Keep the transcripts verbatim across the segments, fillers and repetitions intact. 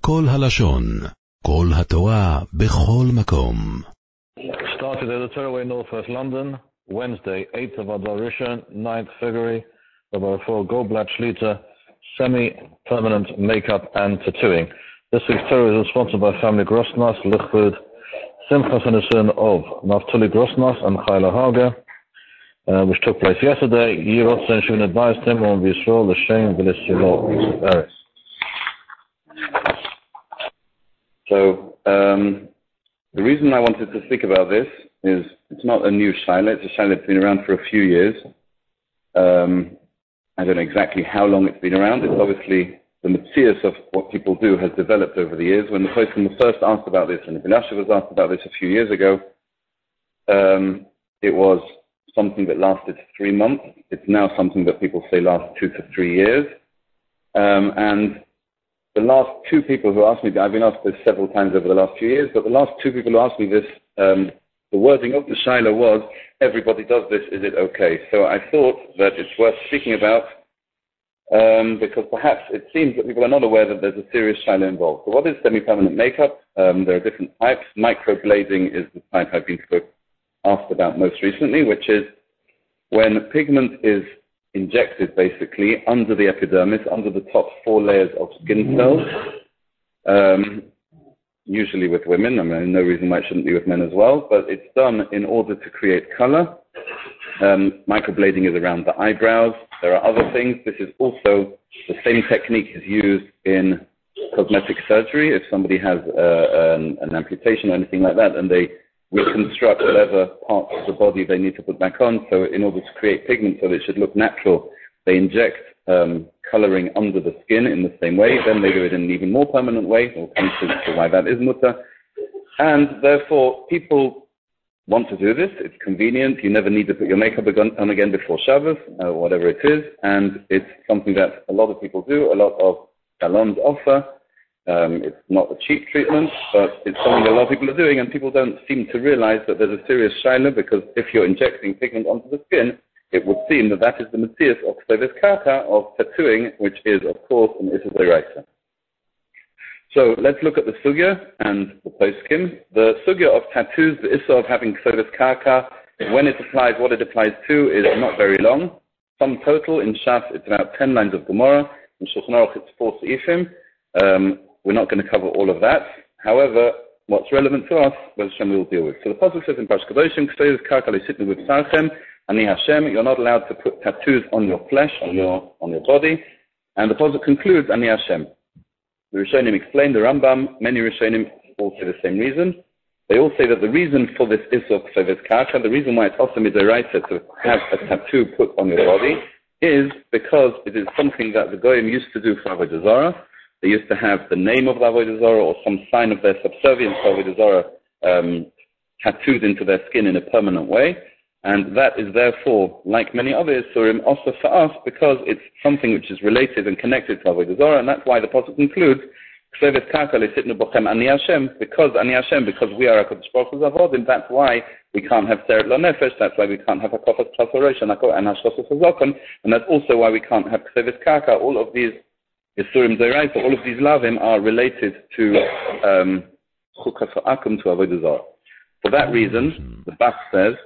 כל הלשון, כל התורה, בכל מקום. Started at the Tearaway Northwest London, Wednesday, eighth of Adar Rishon, ninth February, Rabbi Rafael Goldblatt Shlita, semi-permanent makeup and tattooing. This week's Torah is sponsored by family Grossnas, Lichbud, Simchas and Asun of Naftali Grossnas and Chayla Haga, uh, which took place yesterday. Yirot and Shun advised him on Yisrael, the Shem, the Lishilo, Paris. So, um, the reason I wanted to speak about this is it's not a new shaila. It's a shaila that's been around for a few years. Um, I don't know exactly how long it's been around. It's obviously the metzius of what people do has developed over the years. When the person was first asked about this, and Ibn Asher was asked about this a few years ago, um, it was something that lasted three months. It's now something that people say lasts two to three years. Um, and the last two people who asked me, I've been asked this several times over the last few years, but the last two people who asked me this, um, the wording of the shaila was, everybody does this, is it okay? So I thought that it's worth speaking about, um, because perhaps it seems that people are not aware that there's a serious shaila involved. So what is semi-permanent makeup? Um, there are different types. Microblading is the type I've been asked about most recently, which is when pigment is injected basically under the epidermis, under the top four layers of skin cells, um, usually with women. I mean, no reason why it shouldn't be with men as well, but it's done in order to create color. Um, microblading is around the eyebrows. There are other things. This is also, the same technique is used in cosmetic surgery. If somebody has uh, an, an amputation or anything like that, and they reconstruct whatever parts of the body they need to put back on. So in order to create pigment so that it should look natural, they inject um, coloring under the skin in the same way. Then they do it in an even more permanent way. We'll come to, to why that is mutter. And therefore, people want to do this. It's convenient. You never need to put your makeup on again before Shabbos, uh, whatever it is. And it's something that a lot of people do. A lot of salons offer. Um, it's not a cheap treatment, but it's something that a lot of people are doing, and people don't seem to realize that there's a serious shaila, because if you're injecting pigment onto the skin, it would seem that that is the metzius of Kseves Karka, of tattooing, which is, of course, an Issa D'Oraisa. So let's look at the sugya and the poskim. The sugya of tattoos, the Issa of having Kseves Karka, when it applies, what it applies to is not very long. Sum total, in Shas, it's about ten lines of Gemara. In Shulchan Aruch, it's four seifim. Um, We're not going to cover all of that. However, what's relevant to us, Bez Hashem we'll deal with. So the Pasuk says in Parshas Kedoshim, Kseves Karka le'sitnu b'bsarchem, Ani Hashem, you're not allowed to put tattoos on your flesh, on your on your body. And the Pasuk concludes, Ani Hashem. The Rishonim explain, the Rambam, many Rishonim all say the same reason. They all say that the reason for this Issa of Kseves Karka, the reason why it's also midoraisa to have a tattoo put on your body, is because it is something that the Goyim used to do for Avodah Zarah. They used to have the name of the Avodah Zarah or some sign of their subservience to Avodah Zarah um, tattooed into their skin in a permanent way. And that is therefore, like many other Isurim, also for us, because it's something which is related and connected to Avodah Zarah, and that's why the Pasuk concludes, Kseves Karka le'sitnu bochem Ani Hashem, because Ani Hashem, because we are HaKadosh Baruch Hu's Avodim, that's why we can't have Seret LaNefesh, that's why we can't have HaKofas Plas HaRosh and Hashkosas HaZokon, and that's also why we can't have Kseves Karka. All of these Yisurim D'Oraisa, all of these lavim are related to um, Chukas Ha'akum, to Avodah Zarah. For that reason, the Bach says,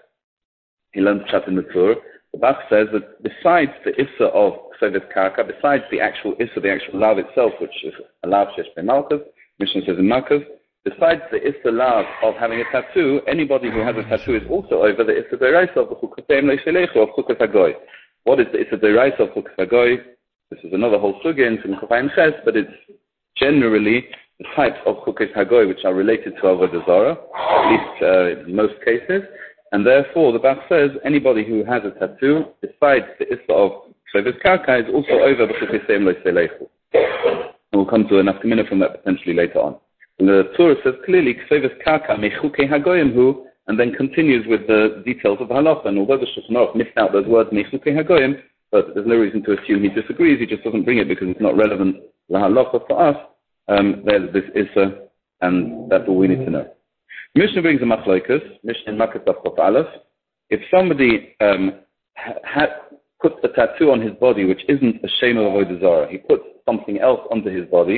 he learns Pshat in the Torah, the Bach says that besides the Issa of Kseves Karka, besides the actual Issa, the actual lav itself, which is a lav shesh be Malkus, Mishnah says in Malkus, besides the Issa lav of having a tattoo, anybody who has a tattoo is also over the Issa D'Oraisa of the Chukas Le'Shelecho, of Chukas HaGoy. What is the Issa D'Oraisa of Chukas HaGoy? This is another whole sugya in Simchai Ches, but it's generally the types of Chukos Hagoy which are related to Avodah Zarah, at least uh, in most cases. And therefore, the Bach says anybody who has a tattoo, besides the Issa of Kseves Karka, is also over the Chukos Le'Shelecho. We'll come to an afkamina from that potentially later on. And the Torah says clearly, Kseves Karka mechukei hagoyim hu, and then continues with the details of halacha. And although the Shulchan Aruch missed out those words mechukei hagoyim, but there's no reason to assume he disagrees. He just doesn't bring it because it's not relevant la halacha for us. Um, there's this issa, and that's all we need to know. Mishnah brings a machlokes. Mishnah in Makkah Taf Aleph. If somebody um, ha- ha- puts a tattoo on his body which isn't a shame of Avodah Zarah, he puts something else onto his body,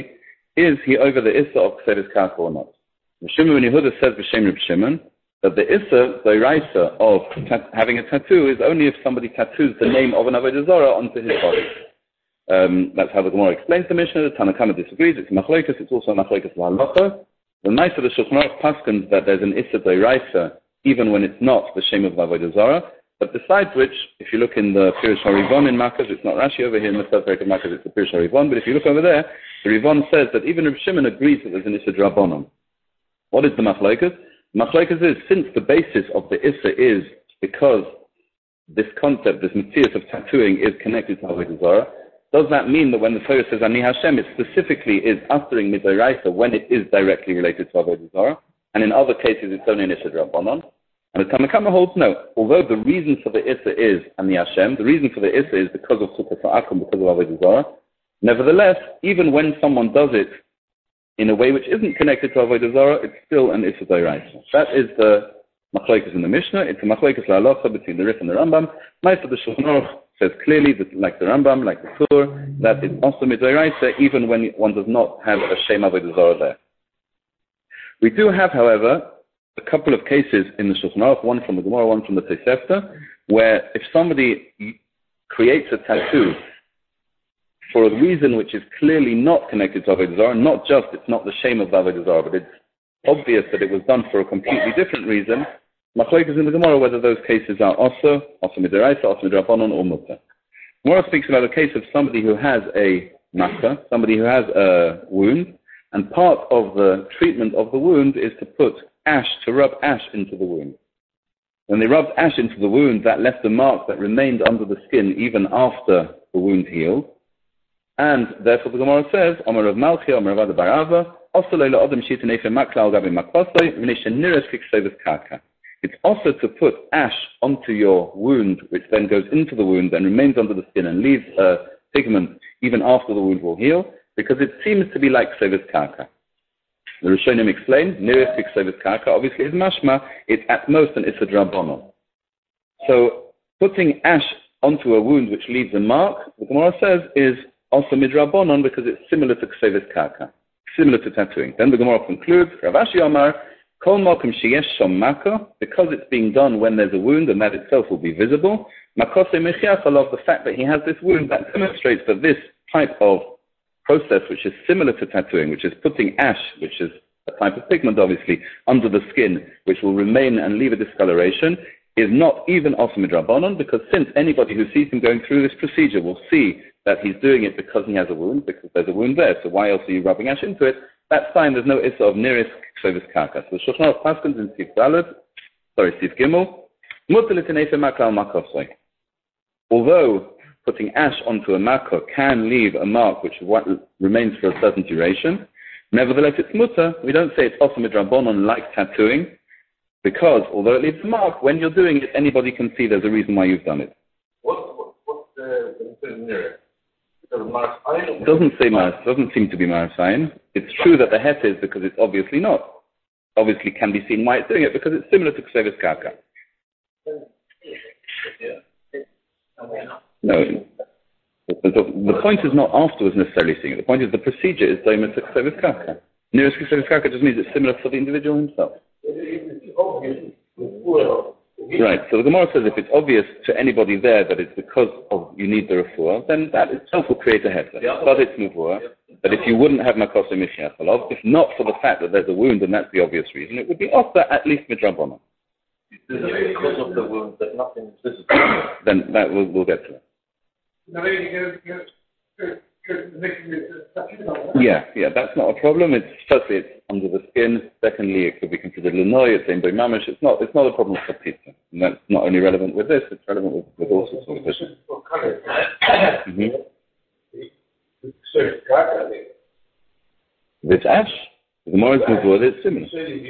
is he over the Issa of Ksevis Karka or not? Shimon ben Yehuda says B'Shem Reb Shimon that the Issa, the Raisa of ta- having a tattoo is only if somebody tattoos the name of an Avodah Zarah onto his body. Um, that's how the Gemara explains the Mishnah. The Tanna Kama disagrees. It's Machlokes. It's also Machlokes L'Halacha. The Maisa of the Shulchan Aruch paskins that there's an Issa D'Oraisa even when it's not the shame of the Avodah Zarah. But besides which, if you look in the Pirush HaRivon in Makkos, it's not Rashi over here in the third parak of Makkos, it's the Pirush HaRivon. But if you look over there, the Rivon says that even Reb Shimon agrees that there's an Issa D'Rabbanan. What is the Machlokes? Machlokes is, since the basis of the Issa is because this concept, this Metzias of tattooing is connected to Avodah Zarah, does that mean that when the Torah says Ani Hashem, it specifically is uttering Midoraisa when it is directly related to Avodah Zarah, and in other cases it's only an Issa D'Rabbanan? And the Tanna Kama holds no. Although the reason for the Issa is Ani Hashem, the reason for the Issa is because of Sukkot Ha'akum, because of Avodah Zarah, nevertheless, even when someone does it in a way which isn't connected to Avodah Zarah, it's still an Issa D'Oraisa. That is the Machlokes in the Mishnah. It's a Machlokes L'Halacha between the Rif and the Rambam. Maisa the Shulchan Aruch says clearly, that, like the Rambam, like the Tur, that it's also Midoraisa even when one does not have a Shem Avodah Zarah there. We do have, however, a couple of cases in the Shulchan Aruch, one from the Gemara, one from the Tosefta, where if somebody creates a tattoo for a reason which is clearly not connected to Avodah Zarah, not just, it's not the shame of Avodah Zarah, but it's obvious that it was done for a completely different reason, Machlokes in the Gemara whether those cases are also, also Midoraisa, also Midrabanan, or Mutter. Gemara speaks about a case of somebody who has a makkah, somebody who has a wound, and part of the treatment of the wound is to put ash, to rub ash into the wound. When they rubbed ash into the wound, that left a mark that remained under the skin even after the wound healed. And therefore the Gemara says, Omer Rav Malchi, Omer Rav Ada bar Ava, it's also to put ash onto your wound, which then goes into the wound and remains under the skin and leaves a pigment even after the wound will heal, because it seems to be like Ksevis Karka. The Rishonim explain, Niris Ksevis Karka, obviously is mashma, it's at most an Issa D'Rabbanan. So putting ash onto a wound which leaves a mark, the Gemara says, is also Midrabbanan because it's similar to Ksevis Karka, similar to tattooing. Then the Gemara concludes, Rav Ashi Amar, Kol Malkum Sheyesh Shom Maka, because it's being done when there's a wound and that itself will be visible, Makose Mechiach Alav, the fact that he has this wound, that demonstrates that this type of process, which is similar to tattooing, which is putting ash, which is a type of pigment obviously, under the skin, which will remain and leave a discoloration, is not even also Midrabbanan, because since anybody who sees him going through this procedure will see that he's doing it because he has a wound, because there's a wound there, so why else are you rubbing ash into it? That's fine, there's no issa of Niris Ksevis Karka. So the Shulchan Aruch paskins in Sif Dalet, sorry, Sif Gimel, although putting ash onto a makkah can leave a mark which remains for a certain duration, nevertheless it's mutter. We don't say it's also midrabbanan like tattooing, because although it leaves a mark, when you're doing it, anybody can see there's a reason why you've done it. What, what, what's the, the Niris? It doesn't say Maras, doesn't seem to be Marasayan. It's true that the het is because it's obviously not. Obviously can be seen why it's doing it because it's similar to Ksevis Karka. No. The, the, the point is not afterwards necessarily seeing it. The point is the procedure is similar to Ksevis Karka. Nearest Ksevis Karka just means it's similar to the individual himself. Right, so the Gemara says if it's obvious to anybody there that it's because of you need the refuah, then that itself will create a heter. Yeah. But it's muvua. But if you wouldn't have makoseh mishiach alav, if not for the fact that there's a wound and that's the obvious reason, it would be offer at least midrabbanan. Because of the wound, that nothing is visible. Then that we'll, we'll get to it. Yeah, yeah, that's not a problem. It's firstly it's under the skin. Secondly, it could be considered lenoy. It's in mamish. It's not. It's not a problem for pizza. And that's not only relevant with this. It's relevant with, with all sorts of issues. Mm-hmm. With ash, the more it's moved, it's similar.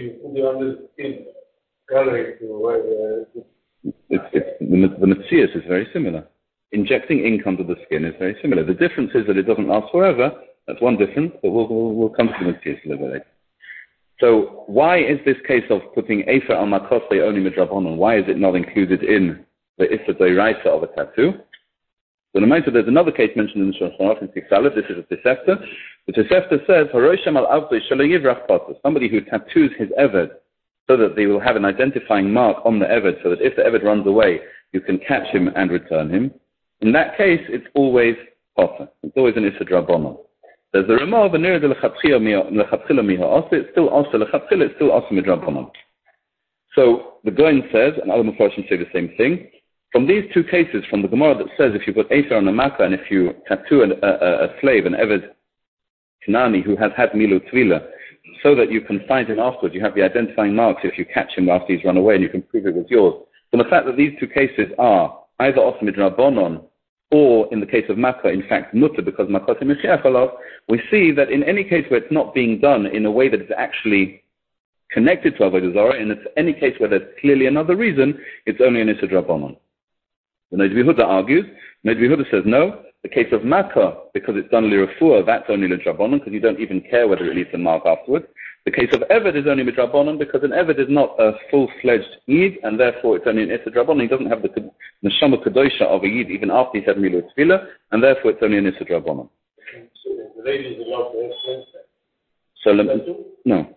It's, it's, the, the Metzias is very similar. Injecting ink under the skin is very similar. The difference is that it doesn't last forever. That's one difference, but we'll, we'll, we'll come to the Metzias a little bit later. So why is this case of putting Efer al Makoseh only midrabbanan? Why is it not included in the Issa D'Oraisa of a tattoo? So the there's another case mentioned in the Shulchan Aruch in Sif Dalet. This is a Tosefta, The Tosefta says, "Harosham al avdei shelo yivrach patur." Somebody who tattoos his eved so that they will have an identifying mark on the eved, so that if the eved runs away, you can catch him and return him. In that case, it's always patur. It's always an issa drabonon. There's the Ramah of Nira de lechatchila miha asa. It's still asa lechatchila. It's still asa midrabonon. So the Goin says, and other Mepharshim say the same thing. From these two cases, from the Gemara that says if you put Efer on a makkah and if you tattoo an, a, a slave, an Eved Kanani who has had Milu Tvila, so that you can find him afterwards, you have the identifying marks if you catch him after he's run away and you can prove it was yours. From the fact that these two cases are either Osmid Rabbonon or, in the case of makkah, in fact, Mutter, because Makot Michiach Alav, we see that in any case where it's not being done in a way that is actually connected to Avodah Zarah, and it's any case where there's clearly another reason, it's only an Issa Drabonon. The Noid Yehuda argues, Noid Yehuda says no, the case of makkah, because it's done Lirafua, that's only L'Drabonon, because you don't even care whether it leaves a mark afterwards. The case of Eved is only Midrabonon, because an Eved is not a full-fledged Yid, and therefore it's only an Issa Drabonon. He doesn't have the Neshama Kedosha of a Yid, even after he's had Milu Tefillah, and therefore it's only an Issa Drabonon. So the lady is allowed to have So, no.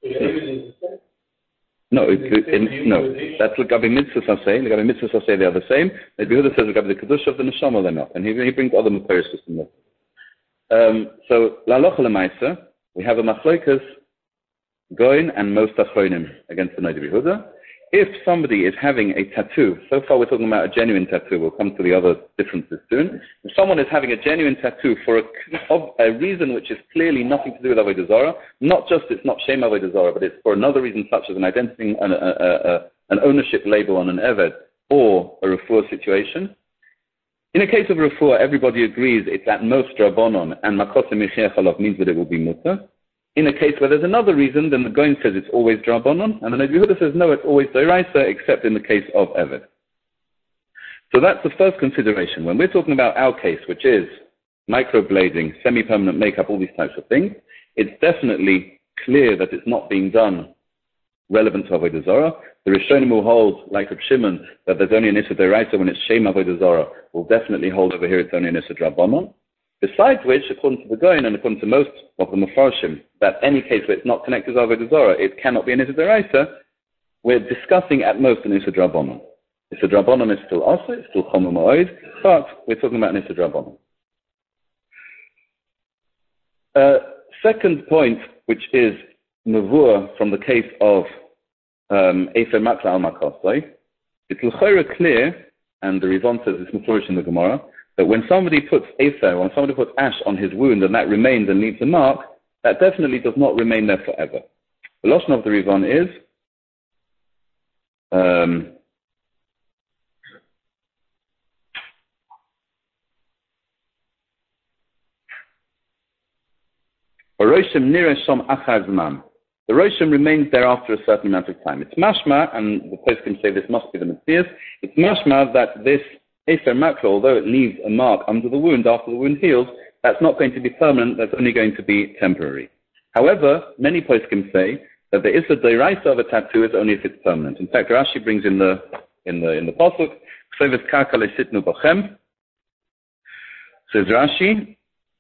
No, it, it, it, no. That's L'Gabi Mitzvahs Aseh. L'Gabi Mitzvahs Aseh, they are the same. The Yehuda says L'Gabi the Kedusha of the Neshama, they're not. And he, he brings other Mepharshim system with um, So, L'Alocha L'Maisa, we have a Machlokas Goin and most Achronim against the Noid Yehuda. If somebody is having a tattoo, so far we're talking about a genuine tattoo, we'll come to the other differences soon. If someone is having a genuine tattoo for a, of a reason which is clearly nothing to do with Avodah Zarah, not just it's not Shem Avodah Zarah, but it's for another reason such as an identity, an, a, a, a, an ownership label on an Eved, or a refuah situation. In a case of refuah, everybody agrees it's at most Drabonon, and Makot Michiach Alav means that it will be Mutter. In a case where there's another reason, then the Goin says it's always Drabonon, and the Noid Yehuda says no, it's always Doraisa, except in the case of Eved. So that's the first consideration. When we're talking about our case, which is microblading, semi-permanent makeup, all these types of things, it's definitely clear that it's not being done relevant to Avodah Zarah. The Rishonim will hold, like Reb Shimon, that there's only an Issa Doraisa when it's Shem Avodah Zarah. Will definitely hold over here it's only an Issa Drabonon. Besides which, according to the Goin and according to most of the Mepharshim, that any case where it's not connected to Avodah Zarah, it cannot be an Issa D'Oraisa, we're discussing at most an Issa Drabonon. Issa Drabonon is still also, it's still Chomer Ma'od, but we're talking about an Issa Drabonon. Uh, second point, which is Mavur from the case of um, Efer Makla al Makosai, it's l'chayra clear, and the Rizon says it's Mefurish in the Gemara, that when somebody puts Efer, when somebody puts ash on his wound and that remains and leaves a mark, that definitely does not remain there forever. The Lashon of the Rizon is um, Roshim Nireshom Achazman. The Roshim remains there after a certain amount of time. It's mashma, and the post can say this must be the Messias, it's mashma that this Efer Makla, although it leaves a mark under the wound after the wound heals, that's not going to be permanent, that's only going to be temporary. However, many poskim say that the Issa D'Oraisa of a tattoo is only if it's permanent. In fact, Rashi brings in the in the in the pasuk, Kseves Karka Lesitnu Bachem, says Rashi,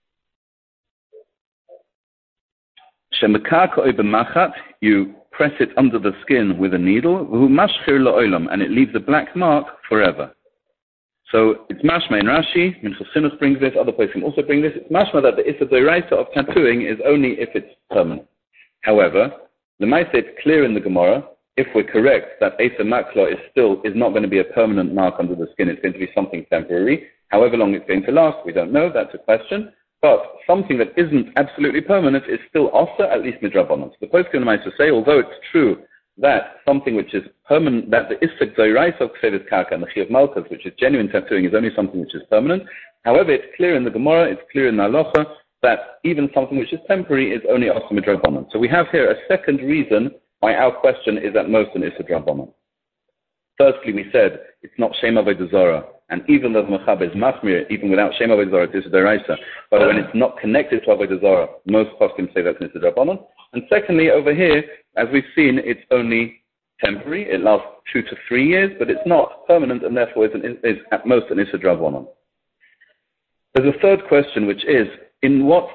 Shemekaka Oibemachat, you press it under the skin with a needle, V'hu Mashchir La'olam, and it leaves a black mark forever. So it's mashma in Rashi, Minchas Chinuch brings this, other places also bring this. It's mashma that the Issa D'Oraisa of tattooing is only if it's permanent. However, the Maaseh it's clear in the Gemara, if we're correct, that Efer Makla is still is not going to be a permanent mark under the skin. It's going to be something temporary. However long it's going to last, we don't know. That's a question. But something that isn't absolutely permanent is still also at least midrabanan. So the poskim Maaseh say, although it's true that something which is permanent, that the Issa D'Oraisa of Kseves Karka and the Chi of Malchus, which is genuine tattooing, is only something which is permanent. However, it's clear in the Gemara, it's clear in the Halacha, that even something which is temporary is only also midrabanan. So we have here a second reason why our question is at most an Issa Drabanan. Firstly, we said it's not Shem Avodah Zarah, and even though the Mechaber is Machmir, even without Shem Avodah Zarah, it's Issa D'Oraisa. But when it's not connected to Avodah Zarah, most poskim say that's an Issa Drabanan. And secondly, over here, as we've seen, it's only temporary. It lasts two to three years, but it's not permanent, and therefore it's, an, it's at most an Issa Drabanan. There's a third question, which is, in what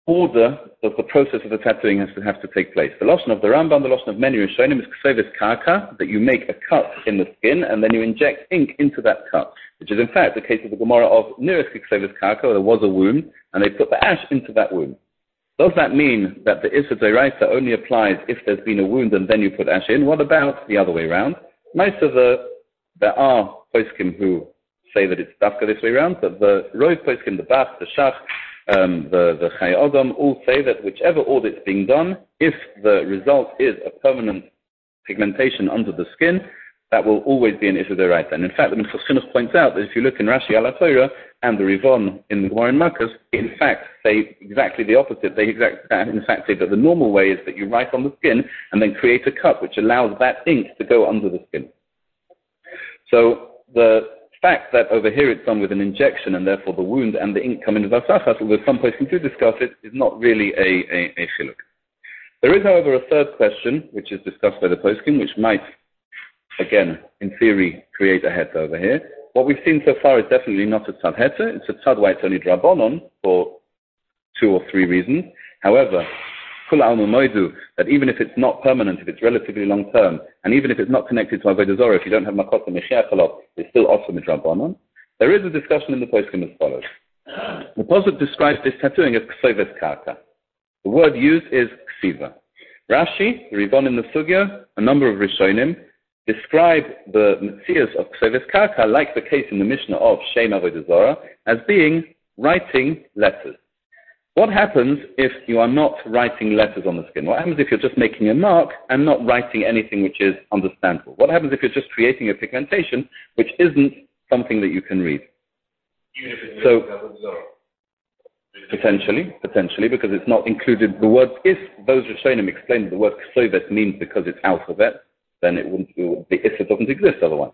order does the process of the tattooing has to have to take place? The lashon of the Rambam, the lashon of many Rishonim is kseves karka, that you make a cut in the skin and then you inject ink into that cut, which is in fact the case of the Gemara of Niris kseves karka, where there was a wound and they put the ash into that wound. Does that mean that the Issa D'Oraisa only applies if there's been a wound and then you put ash in? What about the other way around? Most of the, there are poskim who say that it's dafka this way around, but the Rov poskim, the Bach, the Shach, um, the, the Chai Odom, all say that whichever order it's being done, if the result is a permanent pigmentation under the skin, that will always be an Issa D'Oraisa. And in fact, the Minchas Chinuch points out that if you look in Rashi Al HaTorah and the Rivon in the Gemara in Makos, in fact say exactly the opposite. They exact, in fact say that the normal way is that you write on the skin and then create a cut which allows that ink to go under the skin. So the fact that over here it's done with an injection and therefore the wound and the ink come into Vasachas, although some person do discuss it, is not really a, a, a chiluk. There is, however, a third question which is discussed by the poskim, which might, again, in theory, create a heta over here. What we've seen so far is definitely not a tzad heta. It's a tzad why it's only drabonon for two or three reasons. However, kul alma moidu, that even if it's not permanent, if it's relatively long term, and even if it's not connected to avodah zarah, if you don't have makot and meshiach halot, it's still also midrabonon. There is a discussion in the poskim as follows. The posuk describes this tattooing as kseves karka. The word used is ksiva. Rashi, the Rivon in the Sugya, a number of Rishonim, describe the Metzias of Kseves Karka, like the case in the Mishnah of Shem Avodah Zarah, as being writing letters. What happens if you are not writing letters on the skin? What happens if you're just making a mark and not writing anything which is understandable? What happens if you're just creating a pigmentation which isn't something that you can read? Even if it's so, Avodah Zarah. Potentially, potentially, because it's not included. The word, if those Rishonim explain that the word Kseves means because it's alphabet, then it wouldn't, it would be, if it doesn't exist otherwise.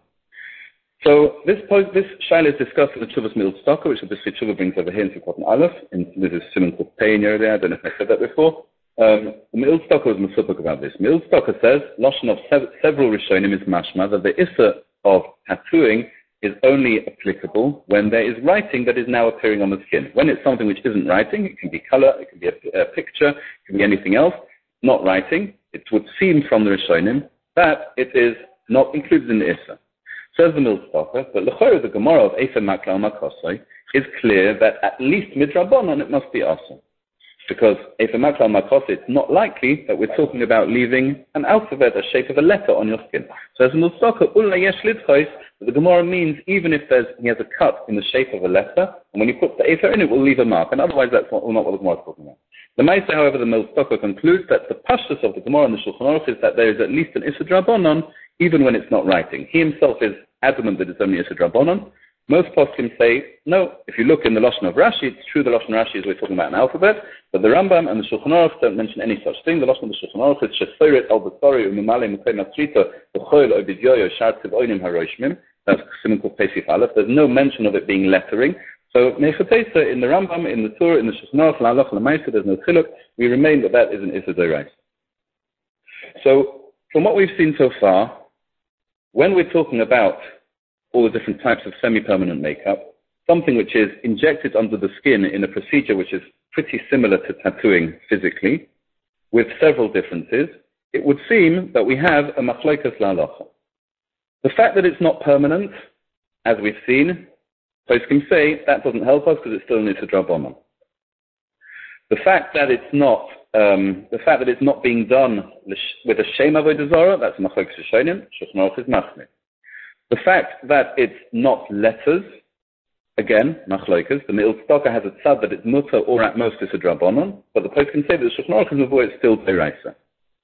So this post, this shaila is discussed in the Tshuvas Me'il Tzedakah, which the Tshuva brings over here in Sukkot Aleph, and this is Simon Kufpei near there, I don't know if I said that before. Um, the Me'il Tzedakah was Mesupuk about this. Me'il Tzedakah says, Lashon of sev- several Rishonim is mashma, that the Issa of tattooing is only applicable when there is writing that is now appearing on the skin. When it's something which isn't writing, it can be color, it can be a, a picture, it can be anything else, not writing, it would seem from the Rishonim that it is not included in the Issa. Says the Me'il Tzedakah, but l'chorah the Gemara of Efer Makla Makosai is clear that at least midrabanon it must be awesome. Because Efer Makla Makosai, it's not likely that we're talking about leaving an alphabet, a shape of a letter on your skin. So as the Me'il Tzedakah, Ulla Yesh Lidchois, the Gemara means even if there's, he has a cut in the shape of a letter, and when you put the Efer in it, will leave a mark, and otherwise that's not, not what the Gemara is talking about. The Maisa, however, the Me'il Tzedakah concludes that the pashtus of the Gemara and the Shulchan Aruch is that there is at least an Issa Drabonon, even when it's not writing. He himself is adamant that it's only Issa Drabonon. Most poskim say, no, if you look in the Lashon of Rashi, it's true the Lashon of Rashi is we're talking about an alphabet, but the Rambam and the Shulchan Aruch don't mention any such thing. The Lashon of the Shulchan Aruch is Shesoiret al-Basari umimale mukay matrita v'choil obidyoyo shar tiv'oinim haroshmim. That's Simon Kufpei Sif Aleph. There's no mention of it being lettering. So, Mechatesa, in the Rambam, in the Torah, in the Shulchan Aruch, La'alach, La'maisa, there's no chiluk. We remain that that is an Issa D'Oraisa. So, from what we've seen so far, when we're talking about all the different types of semi-permanent makeup, something which is injected under the skin in a procedure which is pretty similar to tattooing physically, with several differences, it would seem that we have a machlokas la'alacha. The fact that it's not permanent, as we've seen, poskim say that doesn't help us because it still needs a drabonon. The fact that it's not, um, the fact that it's not being done with a shem avodah zarah, that's machlokas rishonim, Shulchan Aruch is machmir. The fact that it's not letters, again, machlokas, the Me'il Tzedakah has a tzad that it's mutter or at most it's a drabonon, but the poskim say that the Shulchan Aruch is avoid it's still d'oraisa.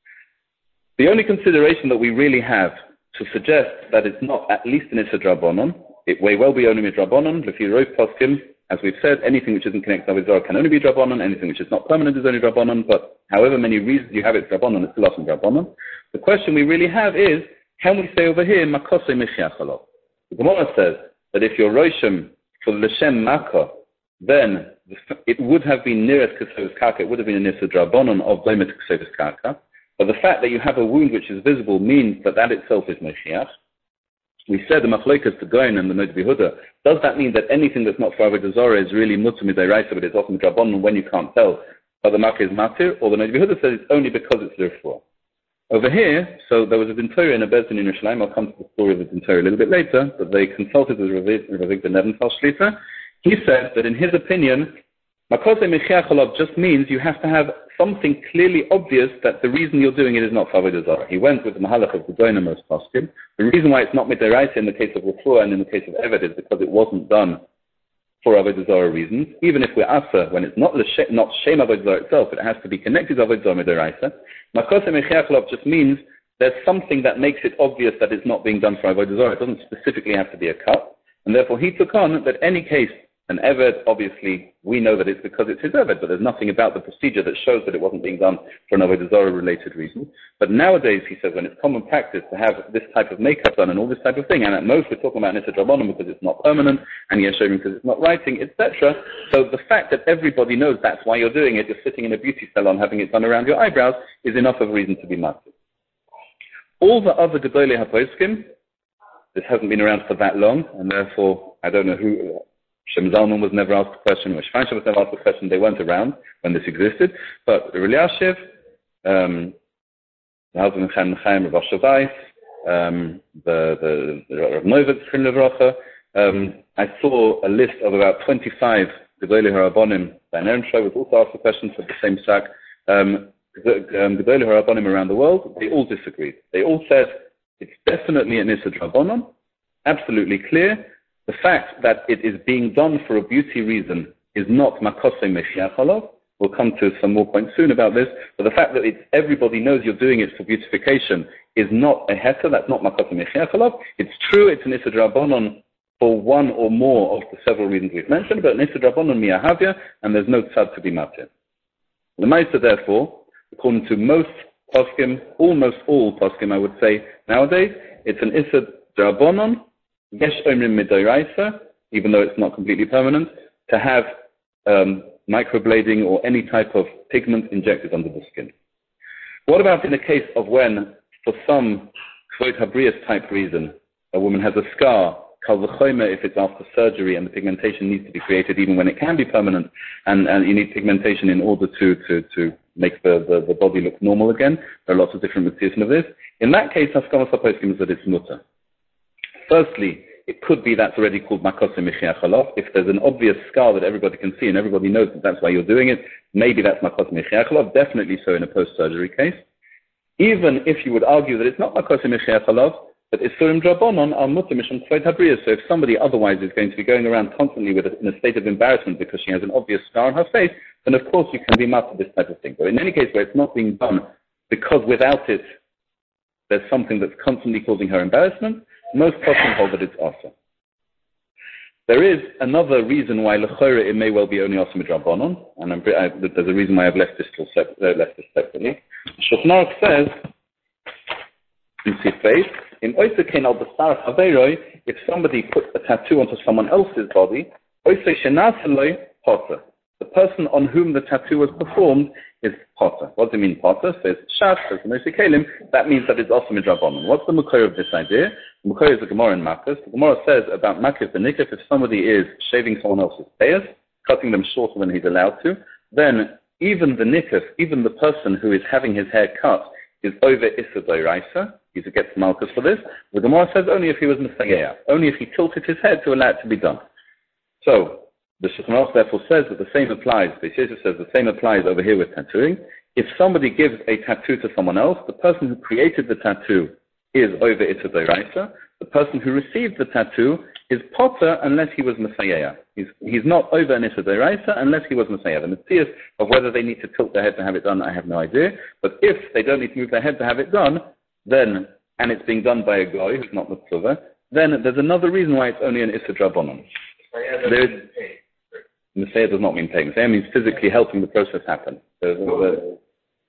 The only consideration that we really have to suggest that it's not at least an Issa Drabonon, it may well be only a Drabonon. If you wrote poskim, as we've said, anything which isn't connected with Zohar can only be Drabonon, anything which is not permanent is only Drabonon, but however many reasons you have it's Drabonon, it's still often Drabonon. The question we really have is, can we say over here, Makosei Meshiach Halot? The Gemara says that if you're Roshim for L'Shem Makah, then it would have been Niras Kseves Karka, it would have been an Issa Drabonon of Blemet Kseves Karka. But the fact that you have a wound which is visible means that that itself is Meshiach. We said the Machlokas to Goin and the Nod Behuda. Does that mean that anything that's not for Avodah Zarah is really Mutzah Mid'oraisa, but it's often Drabonon when you can't tell? but the Makkah is Matir, or the Noda B'Yehuda says it's only because it's L'Refuah. Over here, so there was a Din Torah in a Beis Din in Yerushalayim. I'll come to the story of the Din Torah a little bit later, but they consulted with Rav Avigdor Nebenthal Shlita. He said that in his opinion, Makosei Mechiach Olav just means you have to have something clearly obvious that the reason you're doing it is not for Avodah Zarah. He went with the Mahalach of the Goyim most poskim. The reason why it's not Midaraisa in the case of Refuah and in the case of Eved is because it wasn't done for Avodah Zarah reasons. Even if we're Asa, when it's not not Shem Avodah Zarah itself, it has to be connected to Avodah Zarah Midaraisa. Makosei Mechiach Olav just means there's something that makes it obvious that it's not being done for Avodah Zarah. It doesn't specifically have to be a cut. And therefore he took on that any case, an Eved, obviously, we know that it's because it's his Eved, but there's nothing about the procedure that shows that it wasn't being done for an Avodah Zarah related reason. But nowadays, he says, when it's common practice to have this type of makeup done and all this type of thing, and at most we're talking about Nissa Drabonim because it's not permanent, and Yeshayim because it's not writing, et cetera. So the fact that everybody knows that's why you're doing it, you're sitting in a beauty salon having it done around your eyebrows, is enough of a reason to be massive. All the other Gedolei HaPoskim, this hasn't been around for that long, and therefore, I don't know who... Shem Zalman was never asked the question, Rosh Hashanah was never asked the question, they weren't around when this existed. But Eliashiv, um, the husband of Chaim Chaim, Rav Shavai, um, the, the, the Rav Novitz, Chim Levracha, um, I saw a list of about twenty-five Gedolei HaRabbonim, Dan Ehrenschrei was also asked the question for the same sack, um, Gedolei HaRabbonim around the world, they all disagreed. They all said, it's definitely an Issa Drabonon, absolutely clear. The fact that it is being done for a beauty reason is not Makosei Mechiach Olav. We'll come to some more points soon about this. But the fact that it's, everybody knows you're doing it for beautification is not a Heta, that's not Makosei Mechiach Olav. It's true, it's an Issa Drabonon for one or more of the several reasons we've mentioned, but an Issa Drabonon Miyahavya, and there's no tzad to be matir. The Maisa, therefore, according to most poskim, almost all poskim, I would say, nowadays, it's an Issa Drabonon, Yesh Omrim Midoraisa, even though it's not completely permanent, to have um, microblading or any type of pigment injected under the skin. What about in the case of when, for some Kvod Habrias type reason, a woman has a scar, Kal V'chomer, if it's after surgery and the pigmentation needs to be created even when it can be permanent, and, and you need pigmentation in order to, to, to make the, the, the body look normal again. There are lots of different materials of this. In that case, Haskamas HaPoskim is that it's mutter. Firstly, it could be that's already called Makosei Mechiach Olav. If there's an obvious scar that everybody can see and everybody knows that that's why you're doing it, maybe that's Makosei Mechiach Olav, definitely so in a post-surgery case. Even if you would argue that it's not Makosei Mechiach Olav, but Isurim Drabonon are mutter mishum Kvod Habrias. So if somebody otherwise is going to be going around constantly with a, in a state of embarrassment because she has an obvious scar on her face, then of course you can be matter this type of thing. But in any case where it's not being done because without it there's something that's constantly causing her embarrassment, most poskim hold that it's awesome. There is another reason why lechora it may well be only awesome midrabanon, and I'm, I, there's a reason why I've left this till sep- uh, left this separately. Shulchan Aruch says in Sifrei, in oisa kein al basar chaveroi, if somebody puts a tattoo onto someone else's body, oisa shenaseloi potter. The person on whom the tattoo was performed is potter. What does it mean, potter? Says shas, says the Moshe Kalim. That means that it's also midrabanon. What's the makor of this idea? The makor is the Gemara in Makos. The Gemara says about makif the nikif, if somebody is shaving someone else's payas, cutting them shorter than he's allowed to, then even the nikif, even the person who is having his hair cut, is over issa doiraisa. He gets malchus for this. The Gemara says only if he was misayeh, only if he tilted his head to allow it to be done. So the Shulchan Aruch therefore says that the same applies. The Yeshua says the same applies over here with tattooing. If somebody gives a tattoo to someone else, the person who created the tattoo is over issa doiraisa. The person who received the tattoo is potter unless he was Messiah. He's, he's not over an issa doiraisa unless he was Messiah. The mitzvah of whether they need to tilt their head to have it done, I have no idea. But if they don't need to move their head to have it done, then, and it's being done by a guy who's not mitzvah, then there's another reason why it's only an issa drabonon. There's Messiah does not mean paying. Messiah means physically helping the process happen. So,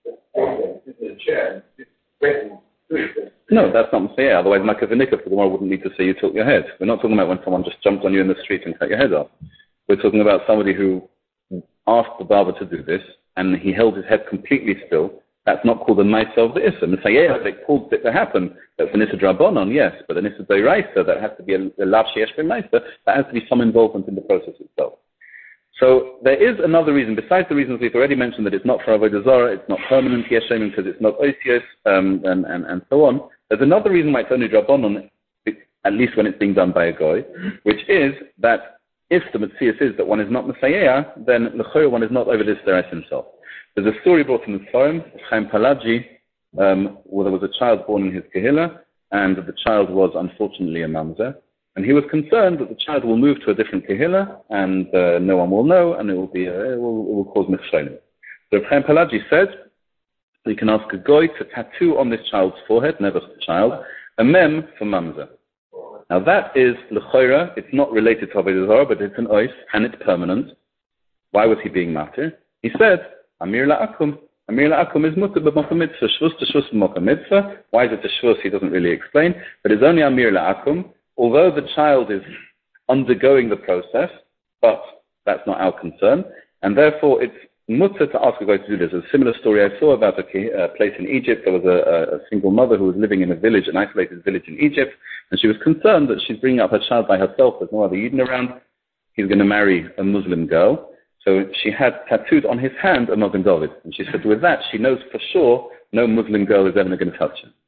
no, that's not Messiah. Otherwise, Makavinika for the Gemara wouldn't need to say you tilt your head. We're not talking about when someone just jumped on you in the street and cut your head off. We're talking about somebody who asked the barber to do this, and he held his head completely still. That's not called a Maisa of the Issa. Messiah, they caused it to happen. That's an Issa Drabonon, yes, but an Issa Doiraisa, that has to be a Lav Sheyesh Ben Maisa, that has to be some involvement in the process itself. So there is another reason, besides the reasons we've already mentioned, that it's not for Avodah Zarah, it's not permanent Yeshem because it's not Oisios, um, and, and, and so on. There's another reason why it's only Drabonon, at least when it's being done by a Goy, which is that if the Metzias is that one is not Messiah, then L'chorah one is not over this Derais himself. There's a story brought in the Forum, Chaim Palagi, um, where there was a child born in his Kehillah, and the child was unfortunately a mamzer. And he was concerned that the child will move to a different Kehillah, and uh, no one will know, and it will be uh, it, will, it will cause mischleim. So Chaim Palagi said, you can ask a Goy to tattoo on this child's forehead, never the child, a mem for mamzer. Now that is l'chorah, it's not related to Avodah Zarah, but it's an ois, and it's permanent. Why was he being matir? He said, Amir la'akum. Amir la'akum is mutter b'moka mitzvah, shvus to shvus b'moka mitzvah. Why is it a shvus? He doesn't really explain, but it's only Amir la'akum. Although the child is undergoing the process, but that's not our concern, and therefore it's mutter to ask a guy to do this. There's a similar story I saw about a uh, place in Egypt. There was a, a single mother who was living in a village, an isolated village in Egypt, and she was concerned that she's bringing up her child by herself. There's no other Yidden around. He's going to marry a Muslim girl. So she had tattooed on his hand a Magen David. And she said with that, she knows for sure no Muslim girl is ever going to touch him.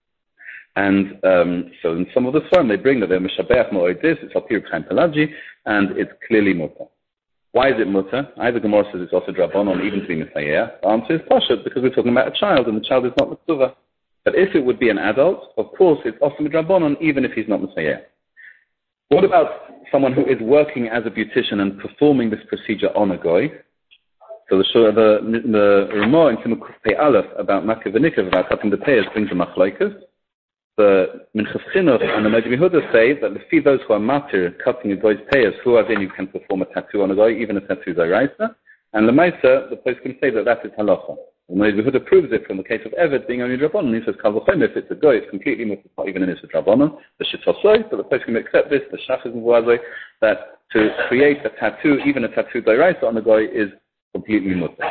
And um, so in some of the Sfarim, they bring that they're Meshabeach Mo'odis, it's Al-Pir Chaim Palagi, and it's clearly mutter. Why is it mutter? Either Gemara says it's also Drabonon, even to be Messiah. The answer is Pashat, because we're talking about a child, and the child is not Mitzvah. But if it would be an adult, of course, it's also Drabonon, even if he's not Messiah. What about someone who is working as a beautician and performing this procedure on a goy? So the the, the Ramah in Simukh Pei Aleph about Makav and Nikav, about cutting the payers, brings a machlokes. The Minchas Chinuch and the Moed Yehuda say that the those who are matir, cutting a goy's payers, who are then you can perform a tattoo on a goy, even a tattoo d'oraisa. And the Maisa, the place can say that that is halacha. The Moed Yehuda proves it from the case of Eved being only Drabonon. He says, Kal v'chem, if it's a goy, it's completely mutter, not even an Issa Drabonon. The Shittosoi, but the place can accept this, the Shachas and Vuazoi, that to create a tattoo, even a tattoo d'oraisa on a goy, is completely mutter.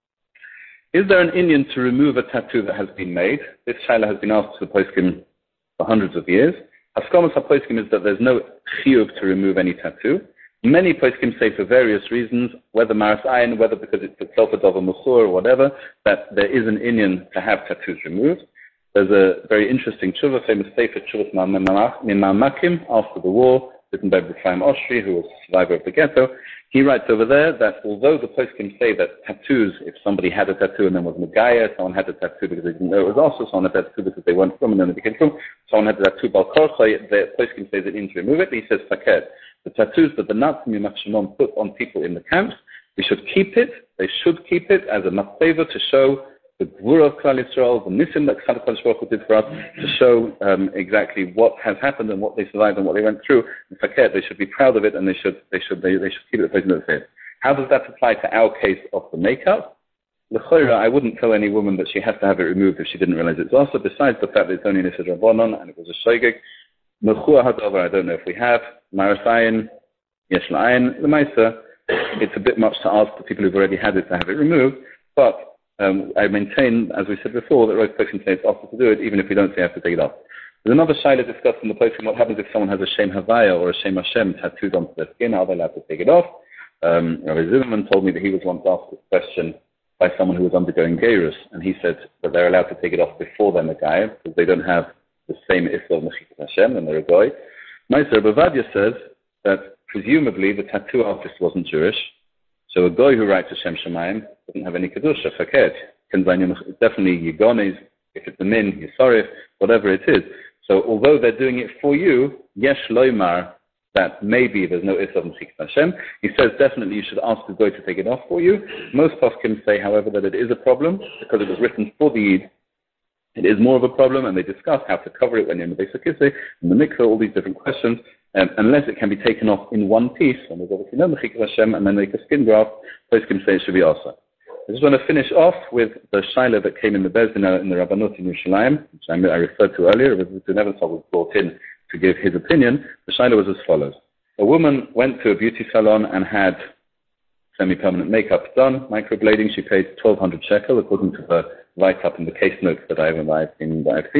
Is there an Indian to remove a tattoo that has been made? This shaila has been asked to the poskim for hundreds of years. Haskamas HaPoskim is that there's no chiyuv to remove any tattoo. Many poskim say for various reasons, whether maras ayin, whether because it's itself a davar musur or whatever, that there is an Indian to have tattoos removed. There's a very interesting tshuva, famous sefer Tshuvas Mimamakim, after the war, written by B'Chaim Oshri, who was a survivor of the ghetto. He writes over there that although the poskim say that tattoos, if somebody had a tattoo and then was Megaya, someone had a tattoo because they didn't know it was also, someone had a tattoo because they weren't from and then they became from, someone had a tattoo Bal Korchay, the poskim say that in to remove it. He says, Faket, the tattoos that the Nazim Yimach Shimon put on people in the camps, we should keep it, they should keep it as a matzeva to show the Gvura of Klal Yisrael, the Nisim that Chad HaKadosh Baruch Hu did for us, to show um, exactly what has happened and what they survived and what they went through. In fact, they should be proud of it and they should they should they, they should keep it the place that it says. How does that apply to our case of the makeup? L'chorah, I wouldn't tell any woman that she has to have it removed if she didn't realize it's also, besides the fact that it's only Nisa Rabbanon and it was a shogeg. Mechua Hadavar, I don't know if we have. Marasayin, Yesh La'ayin, the Maisa, it's a bit much to ask the people who've already had it to have it removed, but Um, I maintain, as we said before, that Rosh Hashanah say it's offered to do it, even if we don't say you have to take it off. There's another shaila discussed in the place what happens if someone has a Shem Havaya or a Shem Hashem tattooed onto their skin. Are they allowed to take it off? Um, Rabbi Zimmerman told me that he was once asked this question by someone who was undergoing Geirus, and he said that they're allowed to take it off before they're Megayah, because they don't have the same Issa of Mechikas Hashem, and they're a Goy. Meiser Bavadia says that presumably the tattoo artist wasn't Jewish, so a Goy who writes Hashem Shemayim doesn't have any Kedusha, Faket. Definitely Yigonis, if it's a Min, Yisorif, whatever it is. So although they're doing it for you, Yesh Loimar, that maybe there's no Issa of Mechikas Hashem, he says definitely you should ask the Goy to take it off for you. Most poskim say, however, that it is a problem, because it was written for the Yid. It is more of a problem, and they discuss how to cover it when you're in the Beis HaKisei, in the mikveh, all these different questions. Um, unless it can be taken off in one piece, and there's obviously no Mechikas Hashem, and then make a skin graft, poskim say it should be also. I just want to finish off with the shaila that came in the Bezdin in the Rabbanut in Yerushalayim, which I, I referred to earlier. Rabbi Neventhal was brought in to give his opinion. The shaila was as follows. A woman went to a beauty salon and had semi-permanent makeup done, microblading. She paid twelve hundred shekel, according to the write-up in the case notes that I've, I've, seen, that I've seen.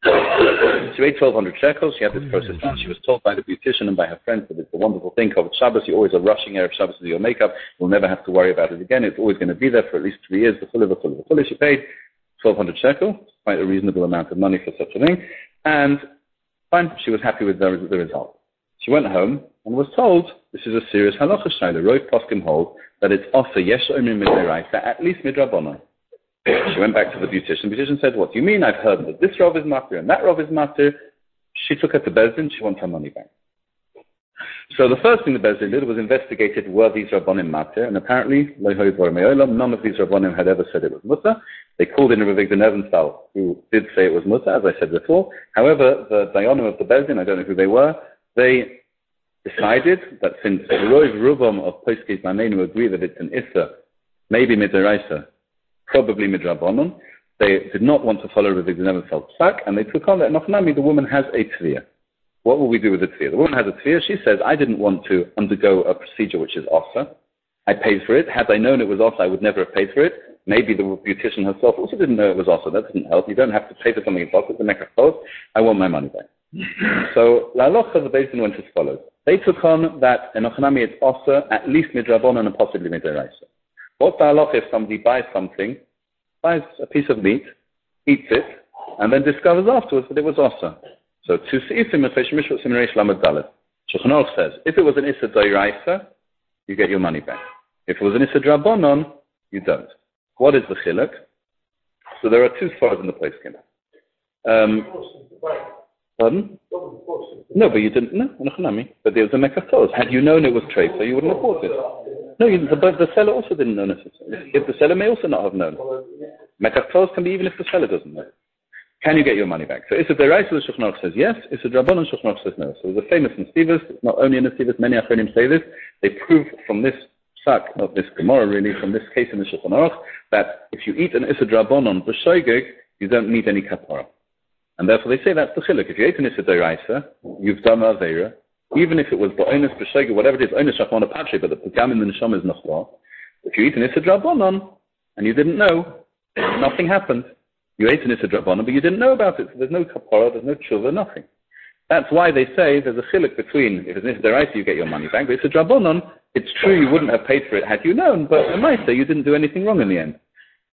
She paid twelve hundred shekels. She had this process done. She was told by the beautician and by her friends that it's a wonderful thing. Covered Shabbos, you always are rushing Erev Shabbos to do your makeup. You'll never have to worry about it again. It's always going to be there for at least three years. The full, the full, the full. She paid twelve hundred shekels, quite a reasonable amount of money for such a thing. And fine, she was happy with the, the result. She went home and was told this is a serious halacha shayla. Rov poskim hold that it's also yesh omrim midiraisa, at least midrabanan. She went back to the beautician. The beautician said, "What do you mean? I've heard that this Rav is matir and that Rav is matir." She took her to Beis Din. She wants her money back. So the first thing the Beis Din did was investigated, were these Rabbanim matir, and apparently none of these Rabbanim had ever said it was mutter. They called in Rav Avigdor Neventhal, who did say it was mutter, as I said before. However, the Dayanim of the Beis Din, I don't know who they were, they decided that since the Rov Rubam of Poskei Manenu agree that it's an Issa, maybe midiraisa, probably midrabanon, they did not want to follow Rav Avigdor Neventhal's psak, and they took on that Nochnami, the woman has a tzviyah. What will we do with the tzviyah? The woman has a tzviyah. She says, I didn't want to undergo a procedure which is osa. I paid for it. Had I known it was osa, I would never have paid for it. Maybe the beautician herself also didn't know it was osa. That doesn't help. You don't have to pay for something it's osa to make a close. I want my money back. So, La Locha, the Beis Din went as follows. They took on that in Ochanami it's osa, at least midrabanon and possibly midraisa. What's the halacha if somebody buys something, buys a piece of meat, eats it, and then discovers afterwards that it was osa? So, two seifim mefesh mishvat simreish lamed dalet. Shulchan Aruch says, if it was an issa doiraisa, you get your money back. If it was an issa drabonon, you don't. What is the chiluk? So there are two sfaras in the place skin. Um, pardon? No, but you didn't. No, but there was a mekachos. Had you known it was trefa, you wouldn't have bought it. No, you, the, the seller also didn't know necessarily. If the seller may also not have known. Mekachos can be even if the seller doesn't know. Can you get your money back? So Issa Deraisa, the Shulchan Aruch says yes. Issa Drabanan, Shulchan Aruch says no. So there's a famous Nesivos, not only in Nesivos, many Achronim say this. They prove from this psak, not this Gemara really, from this case in the Shulchan Aruch, that if you eat an Issa Drabanan b'shoigeg, you don't need any kapara. And therefore they say that's the chiluk. If you ate an Issa Deraisa, you've done Aveira, even if it was ba'onis b'shoigeg, whatever it is, onis shachmana patri, but the pagam in the neshama is nachla. If you eat an Issa Drabanan and you didn't know, nothing happened. You ate an Issa Drabanan, but you didn't know about it. So there's no kapara, there's no tshuva, nothing. That's why they say there's a chiluk between, if it's an Issa Deraisa, you get your money back, but Issa Drabanan, it's true you wouldn't have paid for it had you known, but it might say you didn't do anything wrong in the end.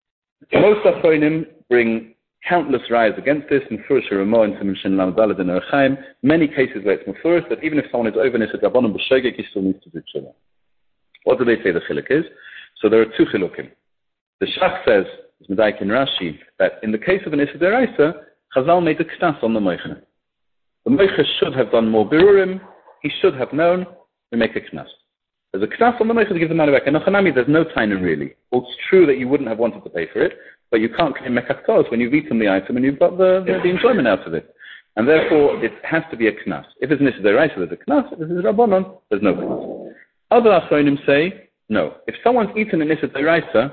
Most Achronim bring countless rayas against this, Mefurish Ramah and Simon Shin Lam Dalad and Erchaim, many cases where it's Mefurish, that even if someone is over an Issa Drabanan b'shogeg, he still needs to do tshuva. What do they say the chiluk is? So there are two chilukim. The Shach says, Medaik in Rashi, that in the case of an Issa Deraisa, Chazal made a knas on the Moicha. The Moicha should have done more birurim, he should have known, we make a knas. There's a knas on the Moicha to give the money back. In Ochanami, there's no taina really. Well, it's true that you wouldn't have wanted to pay for it, but you can't claim mekach when you've eaten the item and you've got the, the, the enjoyment out of it. And therefore, it has to be a knas. If it's an Issa Deraisa, there's a knas. If it's a Rabbanon, there's no knas. Other Achronim say, no. If someone's eaten an Issa Deraisa,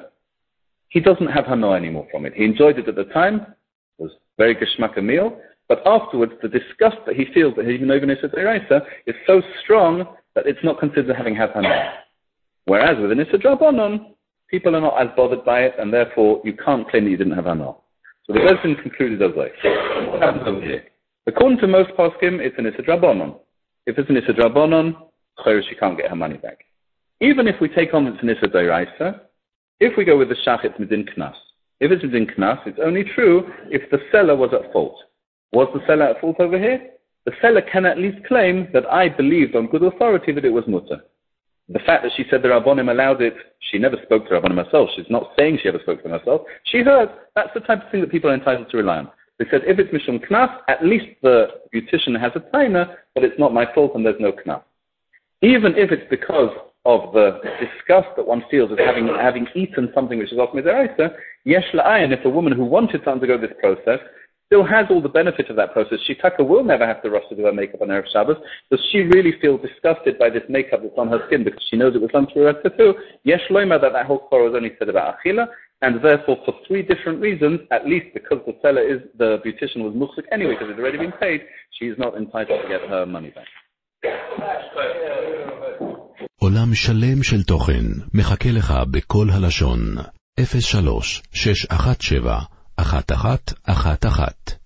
he doesn't have hana anymore from it. He enjoyed it at the time, it was very geschmack meal, but afterwards the disgust that he feels that even over Issa Deraisa is so strong that it's not considered having had hana. Whereas with an Issa Drabanan, people are not as bothered by it, and therefore you can't claim that you didn't have hana. So the Beis Din concluded as like, what happens over here? According to most poskim, it's an Issa Drabanan. If it's an Issa Drabanan, she can't get her money back. Even if we take on it's an Issa Deraisa, if we go with the shach, it's midin knas. If it's midin knas, it's only true if the seller was at fault. Was the seller at fault over here? The seller can at least claim that I believed on good authority that it was mutter. The fact that she said the Rabbonim allowed it, she never spoke to Rabbonim herself. She's not saying she ever spoke to them herself. She heard. That's the type of thing that people are entitled to rely on. They said if it's mishum knas, at least the beautician has a taina, but it's not my fault and there's no knas. Even if it's because of the disgust that one feels of having having eaten something which is off midaraisa, yesh la'ayin, if a woman who wanted to undergo this process still has all the benefit of that process, she taka will never have to rush to do her makeup on Erev Shabbos, does she really feel disgusted by this makeup that's on her skin because she knows it was done through her tattoo? Yesh loima, that that whole quarrel was only said about achila, and therefore for three different reasons, at least because the seller is, the beautician was muksuk anyway because it's already been paid, she is not entitled to get her money back. עולם שלם של תוכן מחכה לך בכל הלשון אפס שלוש שש אחת שבע אחת אחת אחת אחת